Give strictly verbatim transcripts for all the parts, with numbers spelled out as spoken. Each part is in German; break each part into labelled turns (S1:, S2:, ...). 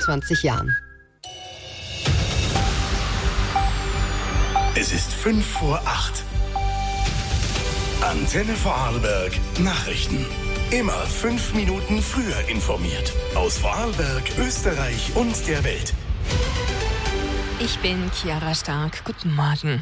S1: fünfundzwanzig Jahren.
S2: Es ist fünf vor acht. Antenne Vorarlberg Nachrichten. Immer fünf Minuten früher informiert. Aus Vorarlberg, Österreich und der Welt.
S3: Ich bin Chiara Stark. Guten Morgen.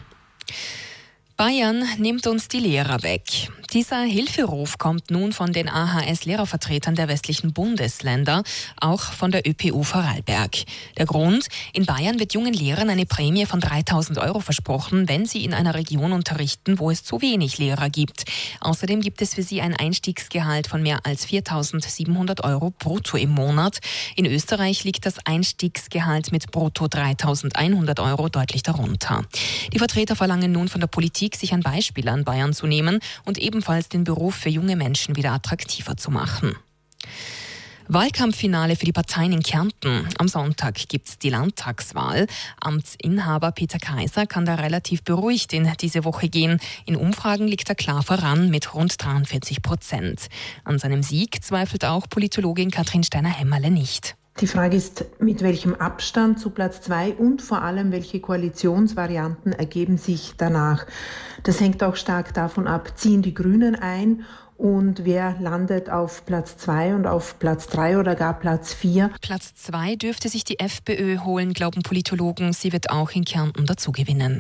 S3: Bayern nimmt uns die Lehrer weg. Dieser Hilferuf kommt nun von den A H S-Lehrervertretern der westlichen Bundesländer, auch von der Ö P U Vorarlberg. Der Grund? In Bayern wird jungen Lehrern eine Prämie von dreitausend Euro versprochen, wenn sie in einer Region unterrichten, wo es zu wenig Lehrer gibt. Außerdem gibt es für sie ein Einstiegsgehalt von mehr als viertausendsiebenhundert Euro brutto im Monat. In Österreich liegt das Einstiegsgehalt mit brutto dreitausendeinhundert Euro deutlich darunter. Die Vertreter verlangen nun von der Politik, sich ein Beispiel an Bayern zu nehmen und ebenfalls den Beruf für junge Menschen wieder attraktiver zu machen. Wahlkampffinale für die Parteien in Kärnten. Am Sonntag gibt es die Landtagswahl. Amtsinhaber Peter Kaiser kann da relativ beruhigt in diese Woche gehen. In Umfragen liegt er klar voran mit rund dreiundvierzig Prozent. An seinem Sieg zweifelt auch Politologin Katrin Steiner-Hämmerle nicht.
S4: Die Frage ist, mit welchem Abstand zu Platz zwei und vor allem, welche Koalitionsvarianten ergeben sich danach. Das hängt auch stark davon ab, ziehen die Grünen ein und wer landet auf Platz zwei und auf Platz drei oder gar Platz vier.
S3: Platz zwei dürfte sich die FPÖ holen, glauben Politologen. Sie wird auch in Kärnten dazugewinnen.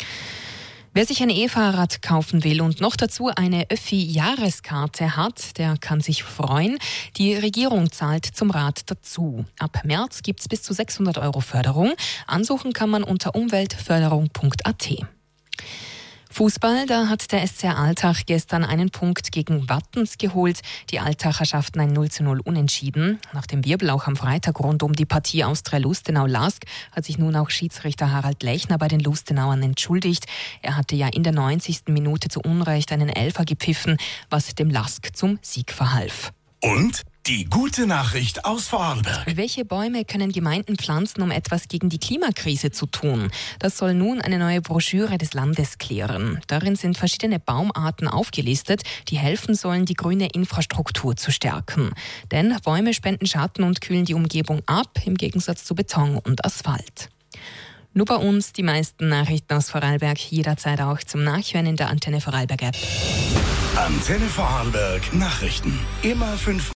S3: Wer sich ein E-Fahrrad kaufen will und noch dazu eine Öffi-Jahreskarte hat, der kann sich freuen. Die Regierung zahlt zum Rad dazu. Ab März gibt es bis zu sechshundert Euro Förderung. Ansuchen kann man unter umweltförderung punkt a t. Fußball, da hat der S C Altach gestern einen Punkt gegen Wattens geholt. Die Altacher schafften ein null zu null Unentschieden. Nach dem Wirbel auch am Freitag rund um die Partie Austria-Lustenau-Lask hat sich nun auch Schiedsrichter Harald Lechner bei den Lustenauern entschuldigt. Er hatte ja in der neunzigsten Minute zu Unrecht einen Elfer gepfiffen, was dem Lask zum Sieg verhalf.
S2: Und die gute Nachricht aus Vorarlberg.
S3: Welche Bäume können Gemeinden pflanzen, um etwas gegen die Klimakrise zu tun? Das soll nun eine neue Broschüre des Landes klären. Darin sind verschiedene Baumarten aufgelistet, die helfen sollen, die grüne Infrastruktur zu stärken. Denn Bäume spenden Schatten und kühlen die Umgebung ab, im Gegensatz zu Beton und Asphalt. Nur bei uns die meisten Nachrichten aus Vorarlberg, jederzeit auch zum Nachhören in der Antenne Vorarlberg App.
S2: Antenne Vorarlberg Nachrichten. Immer fünf